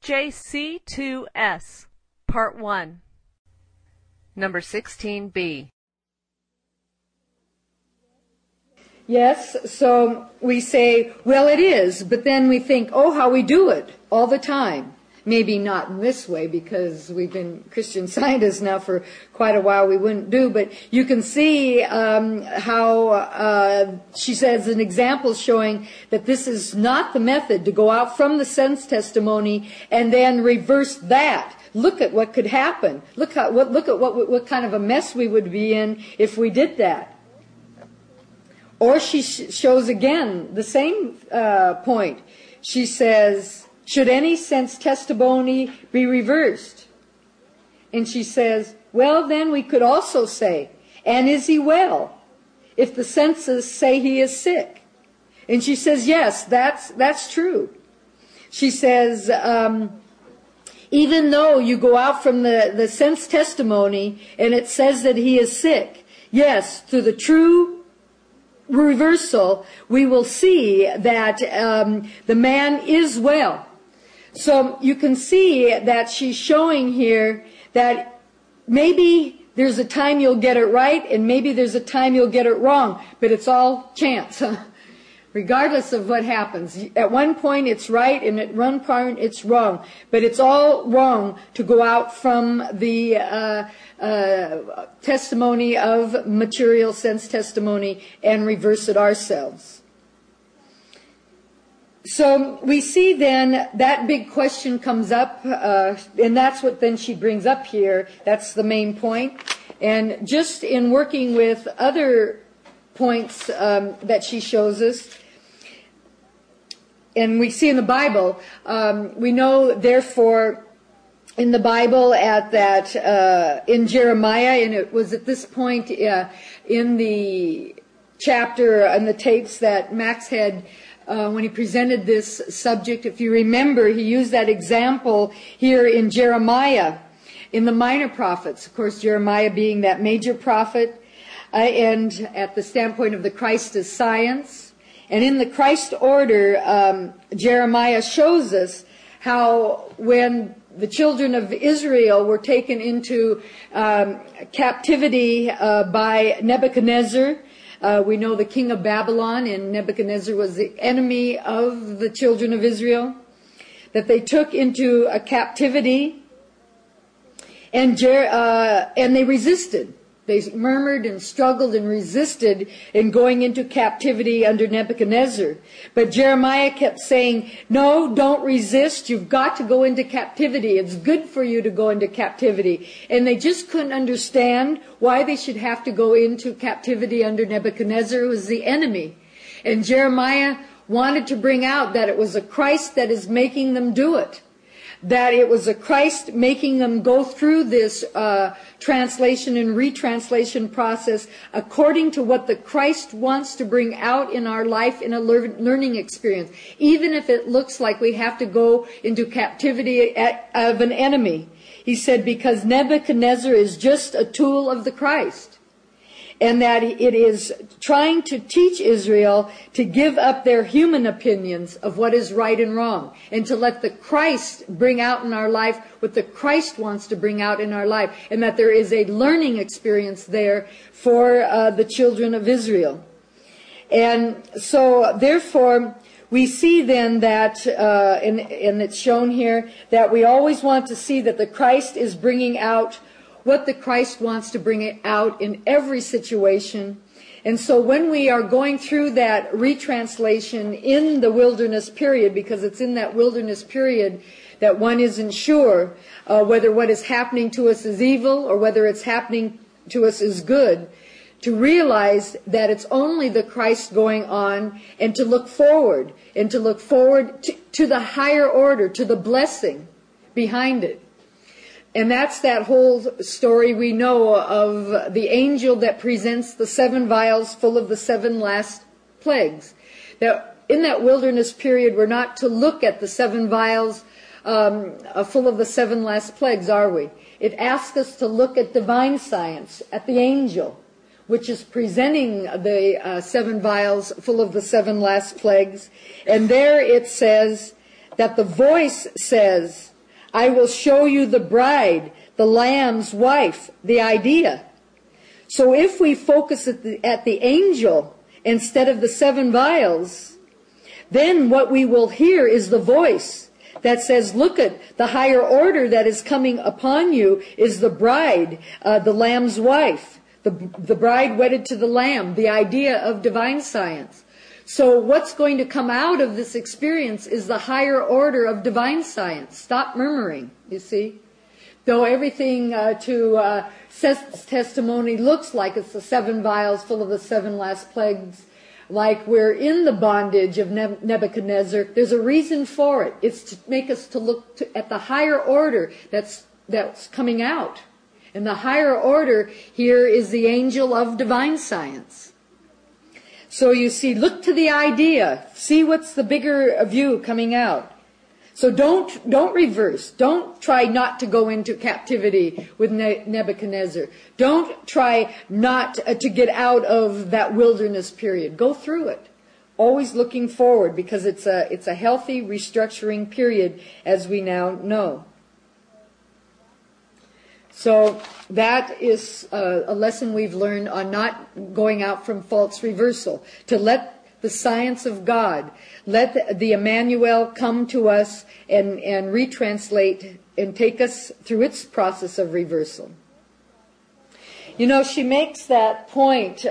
SJC2S, Part 1. Number 16B. Yes, so we say, well, it is, but then we think, oh, how we do it all the time. Maybe not in this way, because we've been Christian Scientists now for quite a while, we wouldn't do, but you can see how she says an example showing that this is not the method to go out from the sense testimony and then reverse that. Look at what could happen. Look at what kind of a mess we would be in if we did that. Or she shows again the same point. She says, should any sense testimony be reversed? And she says, well, then we could also say, and is he well? If the senses say he is sick. And she says, yes, that's true. She says, even though you go out from the sense testimony and it says that he is sick, yes, through the true reversal, we will see that the man is well. So you can see that she's showing here that maybe there's a time you'll get it right and maybe there's a time you'll get it wrong, but it's all chance. Regardless of what happens. At one point it's right and at one point it's wrong. But it's all wrong to go out from the testimony of material sense testimony and reverse it ourselves. So we see then that big question comes up, and that's what then she brings up here. That's the main point. And just in working with other points that she shows us, and we see in the Bible, we know therefore in the Bible at that in Jeremiah, and it was at this point in the chapter and the tapes that Max had when he presented this subject. If you remember, he used that example here in Jeremiah in the minor prophets. Of course, Jeremiah being that major prophet, and at the standpoint of the Christ as science. And in the Christ order, Jeremiah shows us how when the children of Israel were taken into captivity by Nebuchadnezzar, we know the king of Babylon, and Nebuchadnezzar was the enemy of the children of Israel, that they took into a captivity, and they resisted. They murmured and struggled and resisted in going into captivity under Nebuchadnezzar. But Jeremiah kept saying, no, don't resist. You've got to go into captivity. It's good for you to go into captivity. And they just couldn't understand why they should have to go into captivity under Nebuchadnezzar, who was the enemy. And Jeremiah wanted to bring out that it was a Christ that is making them do it. That it was a Christ making them go through this translation and retranslation process according to what the Christ wants to bring out in our life in a learning experience, even if it looks like we have to go into captivity of an enemy. He said, because Nebuchadnezzar is just a tool of the Christ. And that it is trying to teach Israel to give up their human opinions of what is right and wrong, and to let the Christ bring out in our life what the Christ wants to bring out in our life, and that there is a learning experience there for the children of Israel. And so, therefore, we see then that, and it's shown here, that we always want to see that the Christ is bringing out what the Christ wants to bring out in every situation. And so when we are going through that retranslation in the wilderness period, because it's in that wilderness period that one isn't sure whether what is happening to us is evil or whether it's happening to us is good, to realize that it's only the Christ going on, and to look forward, to the higher order, to the blessing behind it. And that's that whole story we know of the angel that presents the 7 vials full of the 7 last plagues. That in that wilderness period, we're not to look at the 7 vials full of the 7 last plagues, are we? It asks us to look at divine science, at the angel, which is presenting the 7 vials full of the 7 last plagues. And there it says that the voice says, I will show you the bride, the Lamb's wife, the idea. So if we focus at the angel instead of the 7 vials, then what we will hear is the voice that says, look at the higher order that is coming upon you is the bride, the Lamb's wife, the bride wedded to the Lamb, the idea of divine science. So what's going to come out of this experience is the higher order of divine science. Stop murmuring, you see. Though everything to Seth's testimony looks like it's the 7 vials full of the 7 last plagues, like we're in the bondage of Nebuchadnezzar, there's a reason for it. It's to make us to look at the higher order that's coming out. And the higher order here is the angel of divine science. So you see, look to the idea. See what's the bigger view coming out. So don't reverse. Don't try not to go into captivity with Nebuchadnezzar. Don't try not to get out of that wilderness period. Go through it. Always looking forward, because it's a healthy restructuring period, as we now know. So that is a lesson we've learned on not going out from false reversal. To let the science of God, let the Emmanuel come to us and retranslate and take us through its process of reversal. You know, she makes that point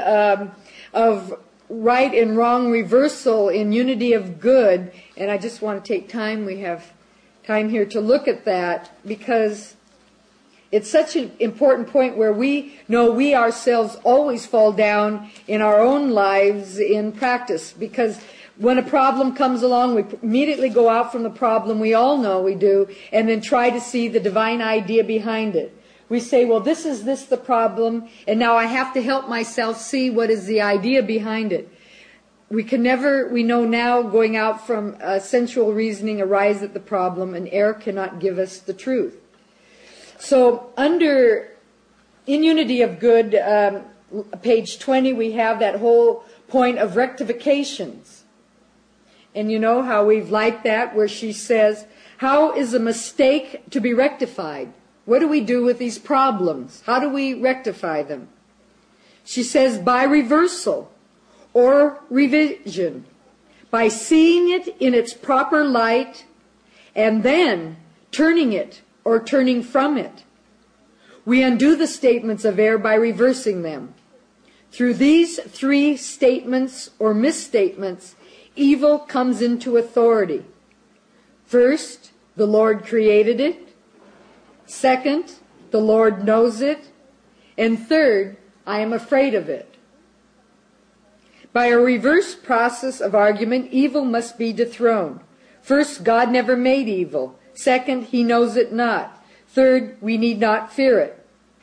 of right and wrong reversal in unity of good, and I just want to take time, we have time here to look at that, because it's such an important point where we know we ourselves always fall down in our own lives in practice. Because when a problem comes along, we immediately go out from the problem, we all know we do, and then try to see the divine idea behind it. We say, well, this the problem, and now I have to help myself see what is the idea behind it. We know now, going out from sensual reasoning arise at the problem, and error cannot give us the truth. So in Unity of Good, page 20, we have that whole point of rectifications. And you know how we've liked that, where she says, how is a mistake to be rectified? What do we do with these problems? How do we rectify them? She says, by reversal or revision, by seeing it in its proper light and then turning it or turning from it. We undo the statements of error by reversing them. Through these 3 statements or misstatements, evil comes into authority. First, the Lord created it. Second, the Lord knows it. And third, I am afraid of it. By a reverse process of argument, evil must be dethroned. First, God never made evil. Second, he knows it not. Third, we need not fear it.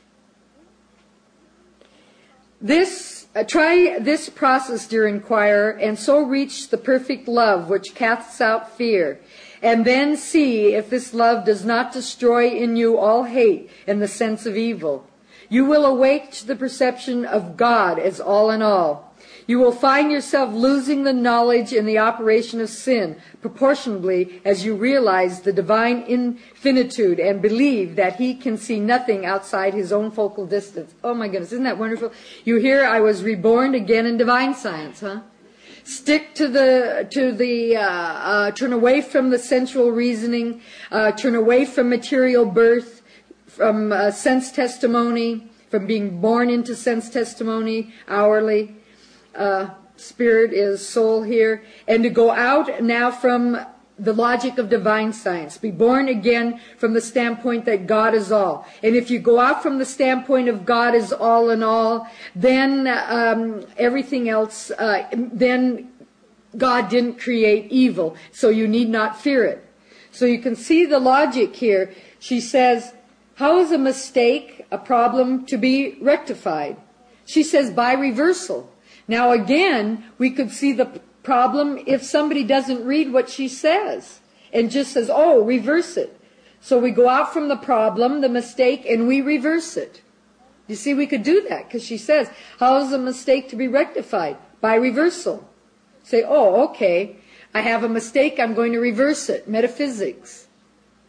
Try this process, dear inquirer, and so reach the perfect love which casts out fear, and then see if this love does not destroy in you all hate and the sense of evil. You will awake to the perception of God as all in all. You will find yourself losing the knowledge and the operation of sin proportionably as you realize the divine infinitude and believe that he can see nothing outside his own focal distance. Oh my goodness, isn't that wonderful? You hear I was reborn again in divine science, huh? Stick turn away from the sensual reasoning, turn away from material birth, from sense testimony, from being born into sense testimony hourly. Spirit is soul here, and to go out now from the logic of divine science. Be born again from the standpoint that God is all. And if you go out from the standpoint of God is all in all, then everything else, then God didn't create evil, so you need not fear it. So you can see the logic here. She says, how is a mistake, a problem, to be rectified? She says, by reversal. Now again, we could see the problem if somebody doesn't read what she says and just says, oh, reverse it. So we go out from the problem, the mistake, and we reverse it. You see, we could do that because she says, how is a mistake to be rectified? By reversal. Say, oh, okay, I have a mistake, I'm going to reverse it. Metaphysics.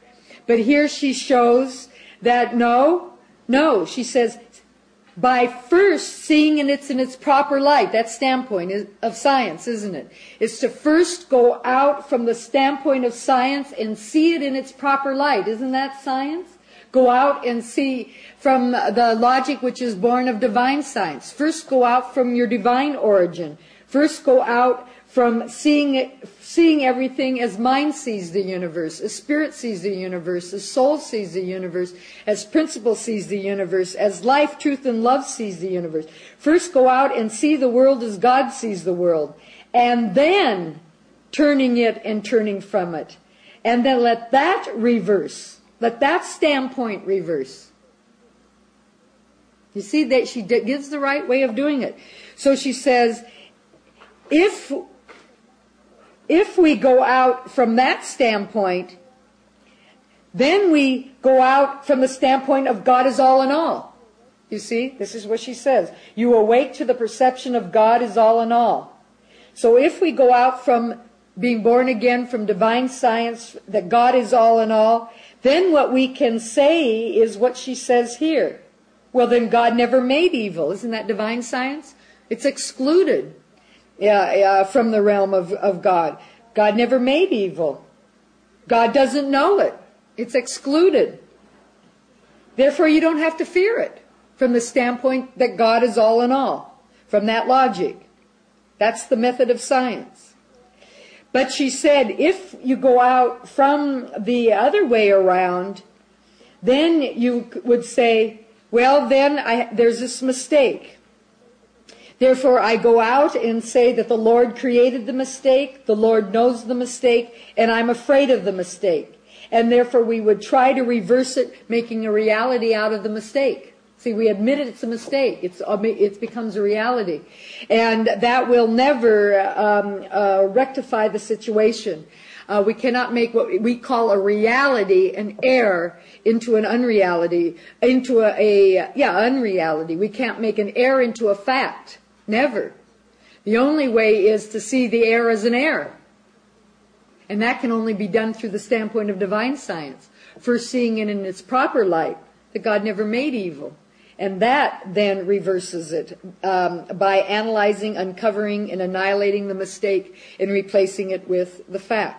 But here she shows that no, she says, by first seeing it in its proper light, that standpoint of science, isn't it? Is to first go out from the standpoint of science and see it in its proper light. Isn't that science? Go out and see from the logic which is born of divine science. First go out from your divine origin. First go out from seeing everything as mind sees the universe, as spirit sees the universe, as soul sees the universe, as principle sees the universe, as life, truth, and love sees the universe. First go out and see the world as God sees the world, and then turning it and turning from it. And then let that reverse. Let that standpoint reverse. You see, that she gives the right way of doing it. So she says, if we go out from that standpoint, then we go out from the standpoint of God is all in all. You see, this is what she says. You awake to the perception of God is all in all. So if we go out from being born again from divine science, that God is all in all, then what we can say is what she says here. Well, then God never made evil. Isn't that divine science? It's excluded from the realm of God. God never made evil. God doesn't know it. It's excluded. Therefore, you don't have to fear it from the standpoint that God is all in all, from that logic. That's the method of science. But she said, if you go out from the other way around, then you would say, well, then there's this mistake. Therefore, I go out and say that the Lord created the mistake, the Lord knows the mistake, and I'm afraid of the mistake. And therefore, we would try to reverse it, making a reality out of the mistake. See, we admit it's a mistake. It becomes a reality. And that will never rectify the situation. We cannot make what we call a reality, an error, into an unreality, into unreality. We can't make an error into a fact. Never. The only way is to see the error as an error. And that can only be done through the standpoint of divine science. First seeing it in its proper light, that God never made evil. And that then reverses it by analyzing, uncovering, and annihilating the mistake and replacing it with the fact.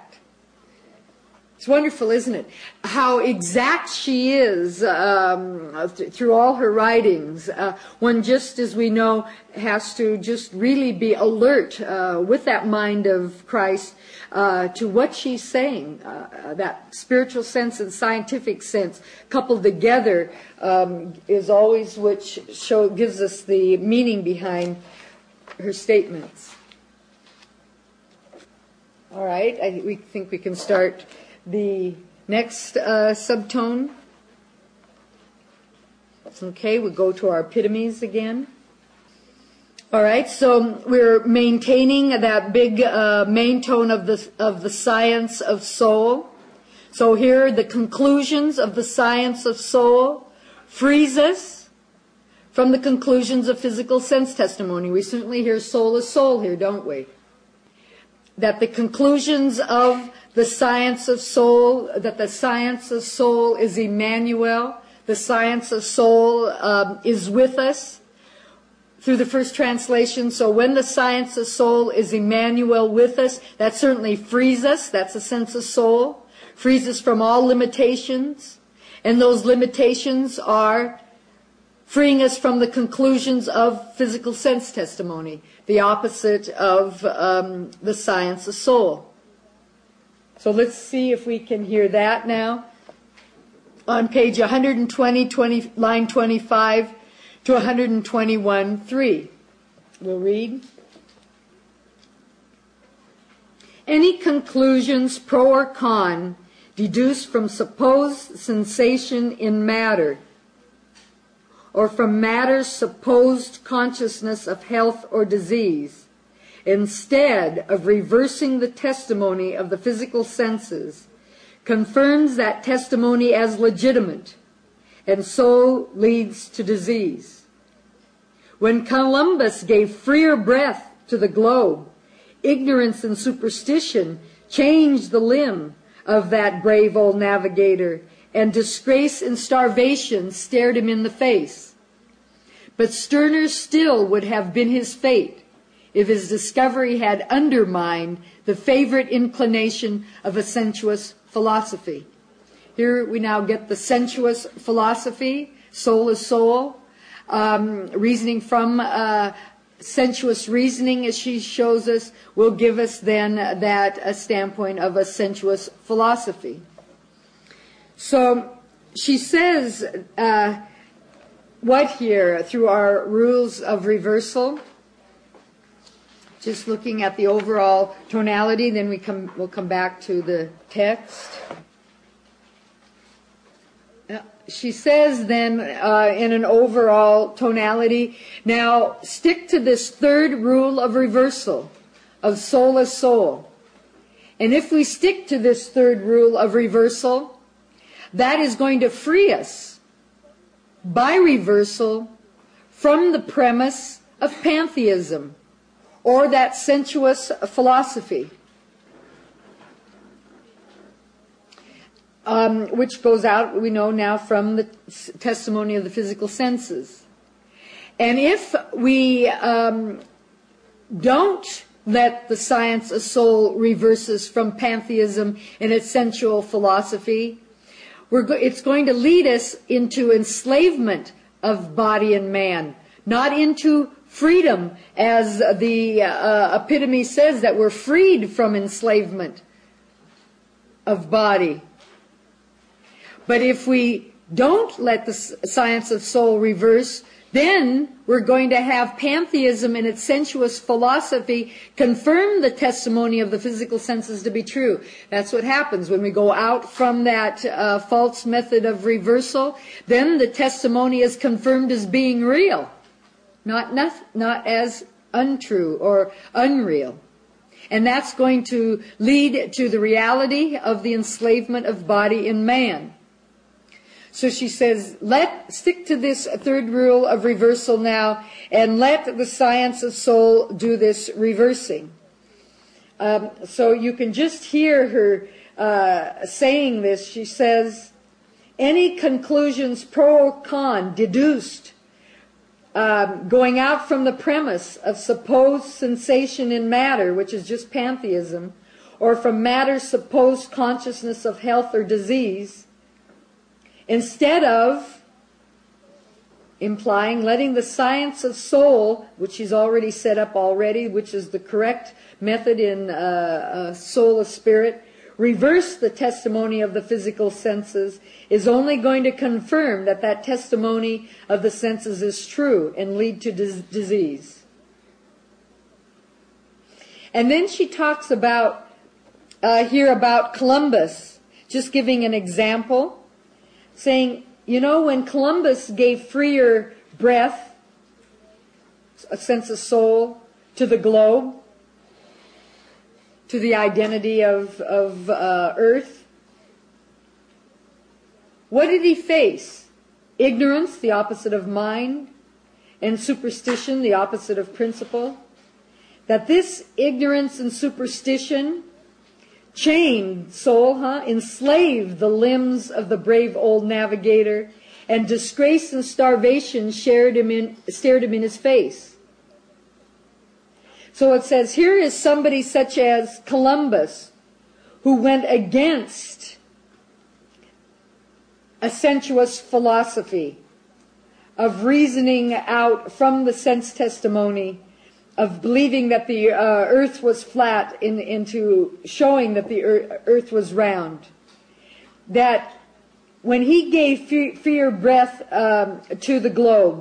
It's wonderful, isn't it? How exact she is through all her writings. One, just as we know, has to just really be alert with that mind of Christ to what she's saying. That spiritual sense and scientific sense coupled together is always which gives us the meaning behind her statements. All right, we think we can start the next subtone. Okay, we'll go to our epitomes again. All right, so we're maintaining that big main tone of the science of soul. So here, the conclusions of the science of soul frees us from the conclusions of physical sense testimony. We certainly hear soul is soul here, don't we? That the conclusions of the science of soul, that the science of soul is Emmanuel, the science of soul is with us through the first translation. So when the science of soul is Emmanuel with us, that certainly frees us. That's a sense of soul. Frees us from all limitations. And those limitations are freeing us from the conclusions of physical sense testimony, the opposite of the science of soul. So let's see if we can hear that now. On page 120, line 25 to 121:3. We'll read. Any conclusions, pro or con, deduced from supposed sensation in matter, or from matter's supposed consciousness of health or disease, instead of reversing the testimony of the physical senses, confirms that testimony as legitimate, and so leads to disease. When Columbus gave freer breath to the globe, ignorance and superstition changed the limb of that brave old navigator, and disgrace and starvation stared him in the face. But sterner still would have been his fate if his discovery had undermined the favorite inclination of a sensuous philosophy. Here we now get the sensuous philosophy, soul is soul, reasoning from sensuous reasoning, as she shows us, will give us then that a standpoint of a sensuous philosophy. So she says what here through our rules of reversal? Just looking at the overall tonality, then we'll come back to the text. She says then in an overall tonality, now stick to this third rule of reversal, of soul as soul. And if we stick to this third rule of reversal, that is going to free us by reversal from the premise of pantheism, or that sensuous philosophy, which goes out, we know now, from the testimony of the physical senses. And if we don't let the science of soul reverses from pantheism in its sensual philosophy, it's going to lead us into enslavement of body and man, not into freedom, as the epitome says, that we're freed from enslavement of body. But if we don't let the science of soul reverse, then we're going to have pantheism in its sensuous philosophy confirm the testimony of the physical senses to be true. That's what happens when we go out from that false method of reversal. Then the testimony is confirmed as being real, not as untrue or unreal. And that's going to lead to the reality of the enslavement of body and man. So she says, stick to this third rule of reversal now, and let the science of soul do this reversing. So you can just hear her saying this. She says, any conclusions pro or con deduced, going out from the premise of supposed sensation in matter, which is just pantheism, or from matter's supposed consciousness of health or disease, instead of implying letting the science of soul, which she's already set up already, which is the correct method in soul of spirit, reverse the testimony of the physical senses, is only going to confirm that testimony of the senses is true and lead to disease. And then she talks about here about Columbus, just giving an example, saying, when Columbus gave freer breath, a sense of soul, to the globe, to the identity of Earth, what did he face? Ignorance, the opposite of mind, and superstition, the opposite of principle. That this ignorance and superstition chained soul, enslaved the limbs of the brave old navigator, and disgrace and starvation stared him in his face. So it says, here is somebody such as Columbus, who went against a sensuous philosophy of reasoning out from the sense testimony, of believing that the earth was flat into showing that the earth was round. That when he gave freer breath to the globe,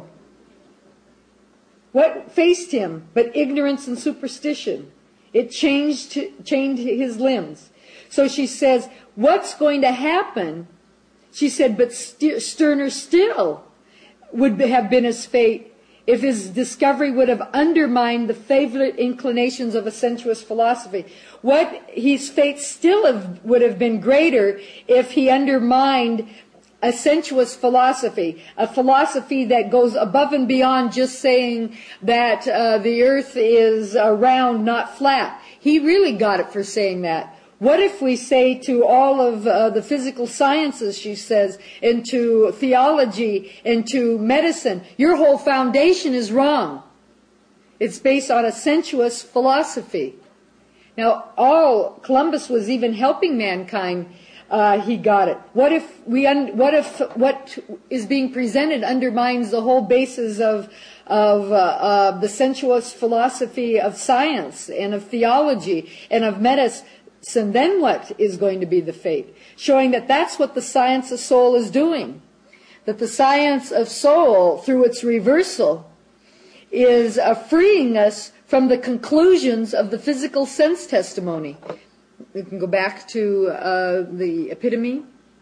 what faced him but ignorance and superstition? It chained his limbs. So she says, what's going to happen? She said, but sterner still would have been his fate if his discovery would have undermined the favorite inclinations of a sensuous philosophy. His fate still would have been greater if he undermined a sensuous philosophy, a philosophy that goes above and beyond just saying that the earth is round, not flat. He really got it for saying that. What if we say to all of the physical sciences, she says, and to theology and to medicine, your whole foundation is wrong. It's based on a sensuous philosophy. Now, Columbus was even helping mankind. He got it. What if what is being presented undermines the whole basis of the sensuous philosophy of science and of theology and of medicine? Then what is going to be the fate? Showing that that's what the science of soul is doing. That the science of soul, through its reversal, is freeing us from the conclusions of the physical sense testimony. We can go back to the epitome.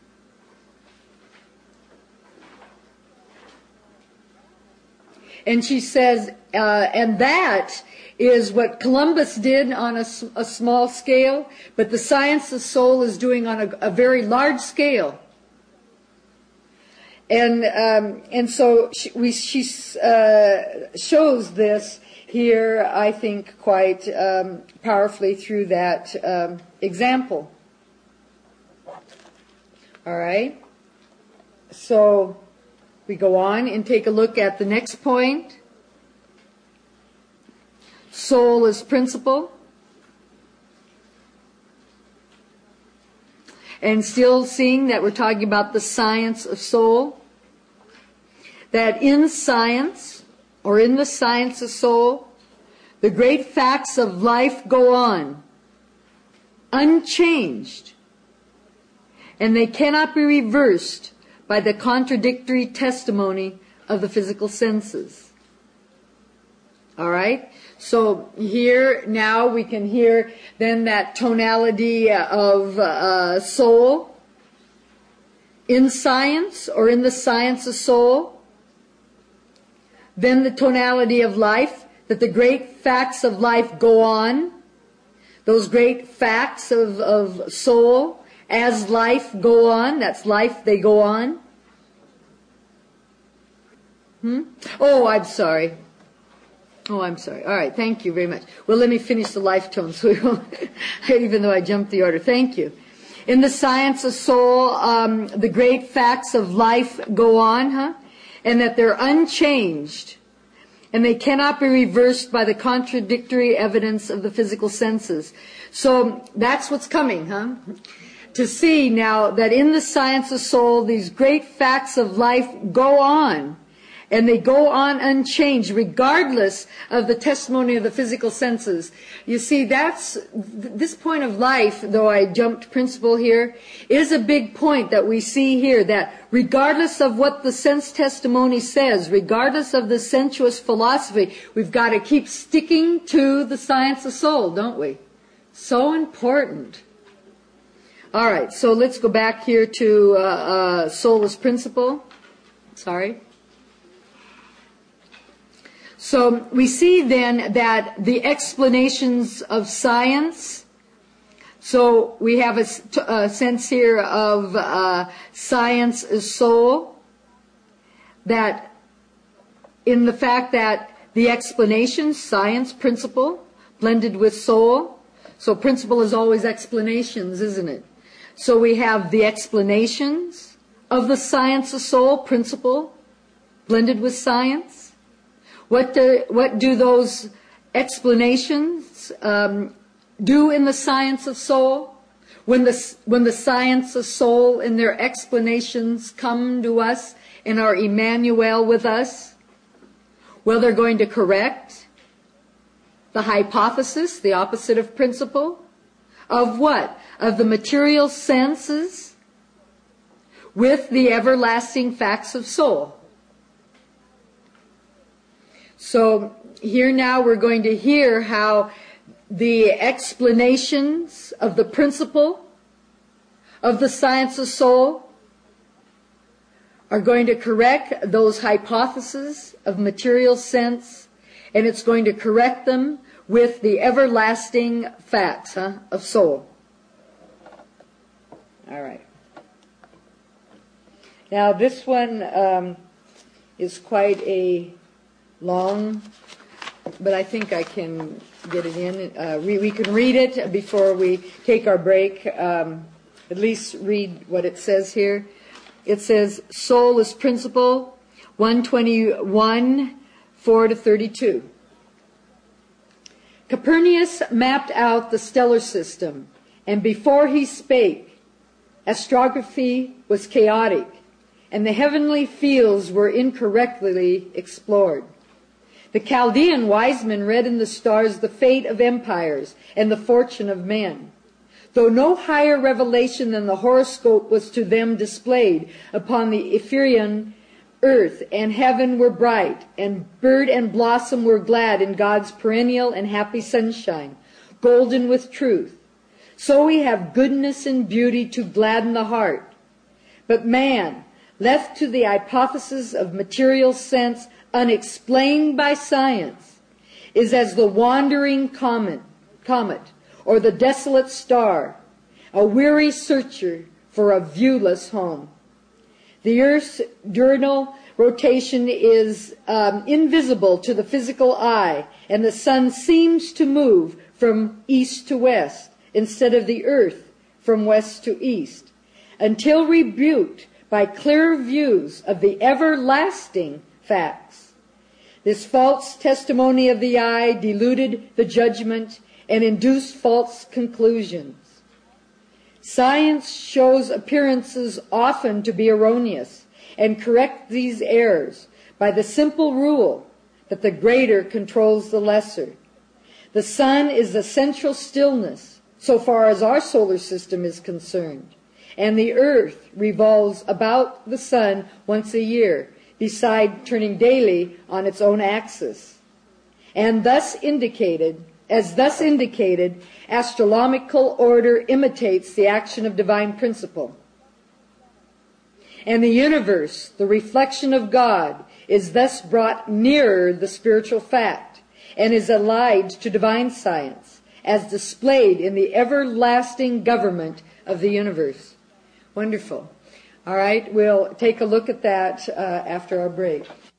And she says, and that is what Columbus did on a small scale, but the science of soul is doing on a very large scale. And so she shows this here, I think, quite powerfully through that example. All right. So we go on and take a look at the next point. Soul as principle. And still seeing that we're talking about the science of soul. That in science, or in the science of soul, the great facts of life go on, unchanged, and they cannot be reversed by the contradictory testimony of the physical senses. All right? So here, now we can hear then that tonality of soul in science, or in the science of soul. Then the tonality of life, that the great facts of life go on. Those great facts of soul as life go on. That's life, they go on. Oh, I'm sorry. All right, thank you very much. Well, let me finish the life tone, so we won't, even though I jumped the order. Thank you. In the science of soul, the great facts of life go on, and that they're unchanged, and they cannot be reversed by the contradictory evidence of the physical senses. So that's what's coming, to see now that in the science of soul, these great facts of life go on, and they go on unchanged, regardless of the testimony of the physical senses. You see, this point of life, though I jumped principle here, is a big point that we see here, that regardless of what the sense testimony says, regardless of the sensuous philosophy, we've got to keep sticking to the science of soul, don't we? So important. All right, so let's go back here to soulless principle. Sorry. So we see then that the explanations of science, so we have a sense here of science as soul, that in the fact that the explanations, science, principle, blended with soul, so principle is always explanations, isn't it? So we have the explanations of the science of soul, principle, blended with science. What do those explanations do in the science of soul? When the science of soul and their explanations come to us and are Emmanuel with us, well, they're going to correct the hypothesis, the opposite of principle, of what? Of the material senses with the everlasting facts of soul. So here now we're going to hear how the explanations of the principle of the science of soul are going to correct those hypotheses of material sense, and it's going to correct them with the everlasting facts of soul. All right. Now this one is quite a long, but I think I can get it in. We can read it before we take our break. At least read what it says here. It says, soul is principle, 121, 4-32. Copernicus mapped out the stellar system, and before he spake, astrography was chaotic, and the heavenly fields were incorrectly explored. The Chaldean wise men read in the stars the fate of empires and the fortune of men. Though no higher revelation than the horoscope was to them displayed upon the Ephraim earth and heaven were bright, and bird and blossom were glad in God's perennial and happy sunshine, golden with truth. So we have goodness and beauty to gladden the heart. But man, left to the hypothesis of material sense, unexplained by science, is as the wandering comet, or the desolate star, a weary searcher for a viewless home. The Earth's diurnal rotation is invisible to the physical eye, and the sun seems to move from east to west instead of the Earth from west to east, until rebuked by clear views of the everlasting facts. This false testimony of the eye deluded the judgment and induced false conclusions. Science shows appearances often to be erroneous and corrects these errors by the simple rule that the greater controls the lesser. The sun is the central stillness so far as our solar system is concerned, and the earth revolves about the sun once a year, beside turning daily on its own axis. And thus indicated, astrological order imitates the action of divine principle. And the universe, the reflection of God, is thus brought nearer the spiritual fact and is allied to divine science, as displayed in the everlasting government of the universe. Wonderful. All right, we'll take a look at that after our break.